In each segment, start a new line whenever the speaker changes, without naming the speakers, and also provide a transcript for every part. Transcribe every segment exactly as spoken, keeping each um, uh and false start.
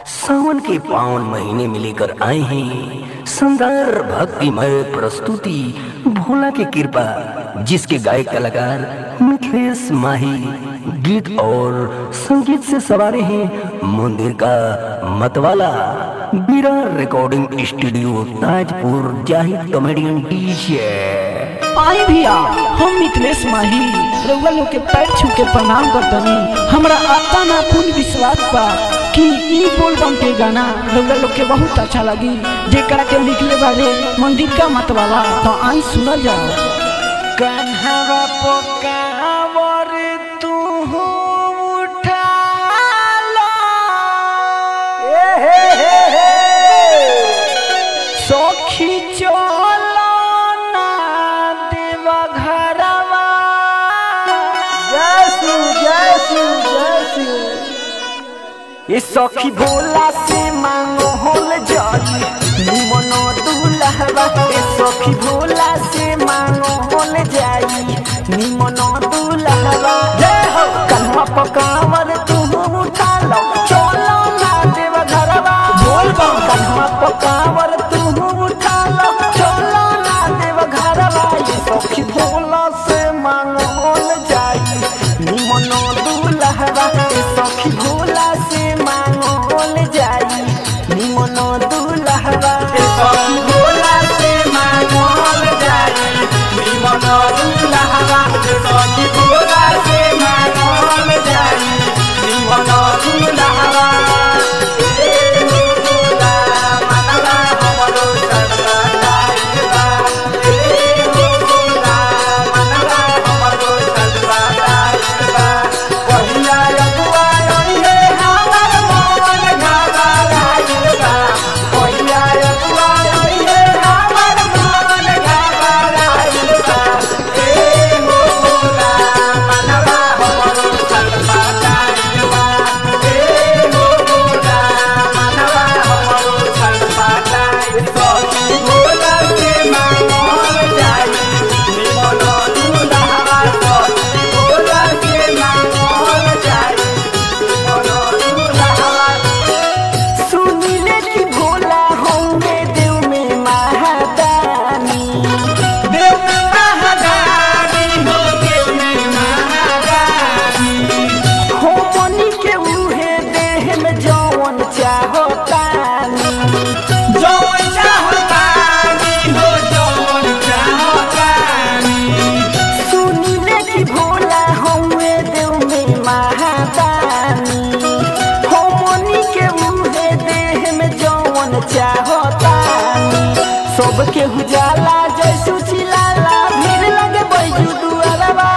सावन के पावन महीने में लेकर आए हैं शानदार भक्तिमय प्रस्तुति भोला की कृपा, जिसके गायक कलाकार मिथिलेश माही, गीत और संगीत से सवारे हैं मंदिर का मतवाला। Bira recording studio Tajpur, Zahid comedian DJ.
आई भैया, हम मिथिलेश माही रउआ लोग के पैर छू के प्रणाम करतनी। हमरा आता ना पूर्ण विश्वास बा कि ई बोलबम के गाना रउआ लोग के बहुत अच्छा लगी, जेकरा के लिखले बारे मंदिर का मतवाला। तो आई सुनल जाओ।
कन्हवा पोकावर तू उठा लो, ए हे हे हे सखी चलो ना देवा घरवा। जय शिव जय शिव जय शिव। ये सखी भोला से मांगो होल जाई निमनो दुल्हवा। ये सखी भोला से मांगो होल जाई निमनो दुल्हवा। जय हो कन्हवा पकावर तू उठा लो, चलो ना देवा घरवा। बोल बम कन्हवा पकावर तू उठा लो, चलो ना देवा घरवा। ये सखी भोला से मांगो होल जाई निमनो दुल्हवा। ये सखी भोला से मांगो होल जाई निमनो दुल्हवा। ये सखी भोला से मांगो होल जाई निमनो दुल्हवा। ये सखी भोला से मांगो होल जाई निमनो दुल्हवा। सबके उजाला जैसु चिलाला, भीड़ लगे बैजू दुआरवा।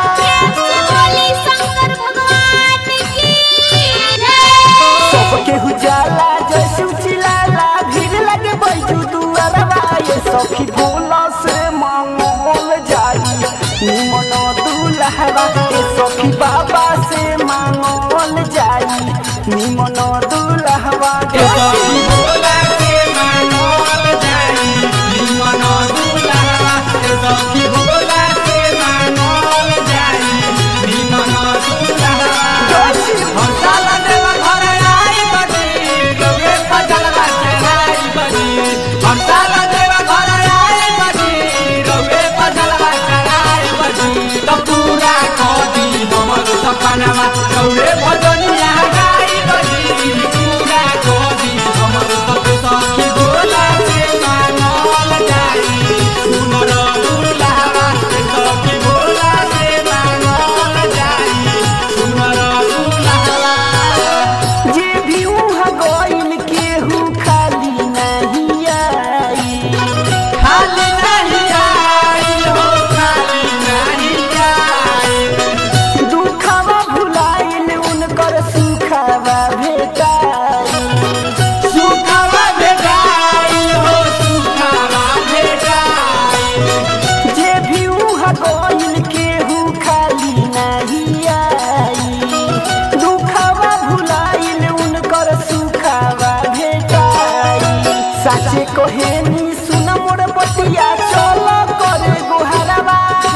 सबके उजाला जैसु चिलाला, भीड़ लगे बैजू दुआरवा। ये सखी भोला से मांगो होल जाई निमनो दुल्हवा। ये सखी बाबा से मांगो होल जाई निमनो दुल्हवा। ये सखी भोला से मांगो होल जाई निमनो दुल्हवा। ये सखी भोला से मांगो होल जाई निमनो दुल्हवा। हम साला देवा घर आई बनी, रउए फजलवा चढ़ाई बनी। हम साला देवा घर आई बनी, रउए फजलवा चढ़ाई बनी। तो पूरा कर दी हमर सपनवा, रउए भजनिया गाई बनी। पूरा कर दी हमर सपना, सखी भोला से मांगल जाई सुनर दुल्हवा। ये सखी भोला से मांगल जाई सुनर दुल्हवा। जे भी उहाँ गइल केहू खाली नहीं आई, खाली नहीं आई हो, खाली नहीं आई। दुखवा भुलाइल उनकर सुखवा भेटाई, सुखवा भेटाई हो, सुखवा भेटाई। जे भी उहाँ गइल केहू खाली नहीं आई, दुखवा भुलाइल उनकर सुखवा भेटाई। साचे कहेनी सुन मोर बतिया, चल करे गोहरवा।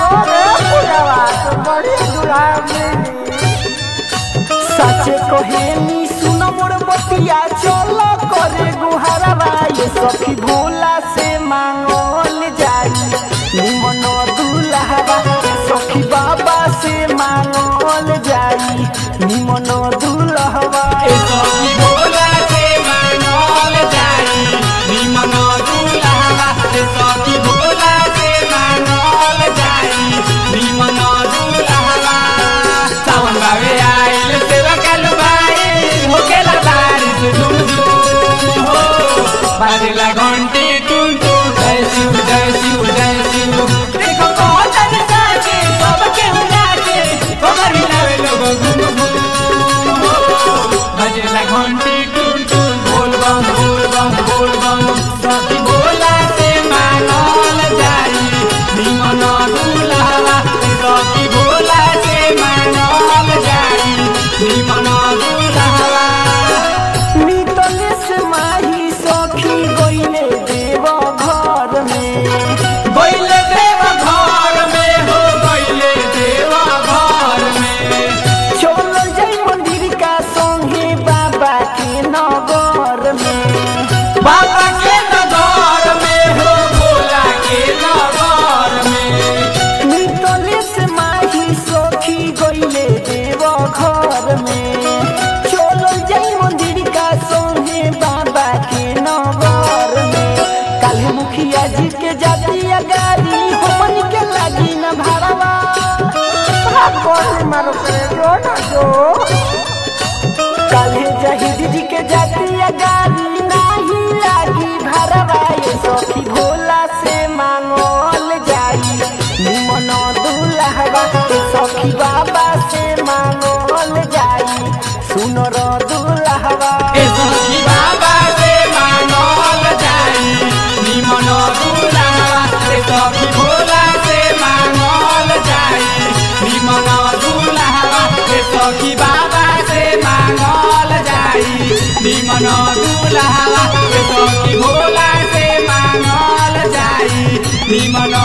बड़े दुरावे साचे कहेनी सुन मोर बतिया, चल सखी भोला से मांगल जाई निमन दुल्हवा सखी बाबा से मांगल जाई निमन दुल्हवा
सखी भोला से मांगल जाई निमन दुल्हवा सखी भोला से मांगल जाई निमन दुल्हवा सावन बावे आइल सेवा कल भाई होकेला बारिश झुम झुम हो बाजेला घंटी टुन टुन जय शिव जय शिव जय शिव देखो बहुत साके सबके उड़ाके कमर हिलावे लोग घूम घूम हो बाजेला घंटी टुन टुन बोल बम बोल बम बोल बम सखी भोला से मांगल जाई निमन दुल्हवा सखी भोला से मांगल जाई निमन दुल्हवा
मितलेश माही सखी गइले देव घर में
गइले देव घर में हो गइले देव घर में
चल जाई मंदिर का संगे बाबा के नगर में
बाबा के नगर में हो भोला के नगर में
मितलेश माही सखी गइले देव घर में चल जाई मंदिर का संगे बाबा के नगर में काल्हे मुखिया जी के जाती गाड़ी हमन के लागी न भाड़वा मारो पे जो ना जो काल्हे जहीद जी के जाती गाड़ी नाही लागी भाड़वा ये सखी भोला से मांगल जाई निमन दुल्हवा ये सखी बाबा से मांगल जाई सुनर दुल्हवा
ए सखी बाबा से मांगल जाई निमन दुल्हवा ए सखी भोला से मांगल जाई निमन दुल्हवा ए सखी बाबा से मांगल जाई निमन दुल्हवा ए सखी भोला से मांगल जाई निमन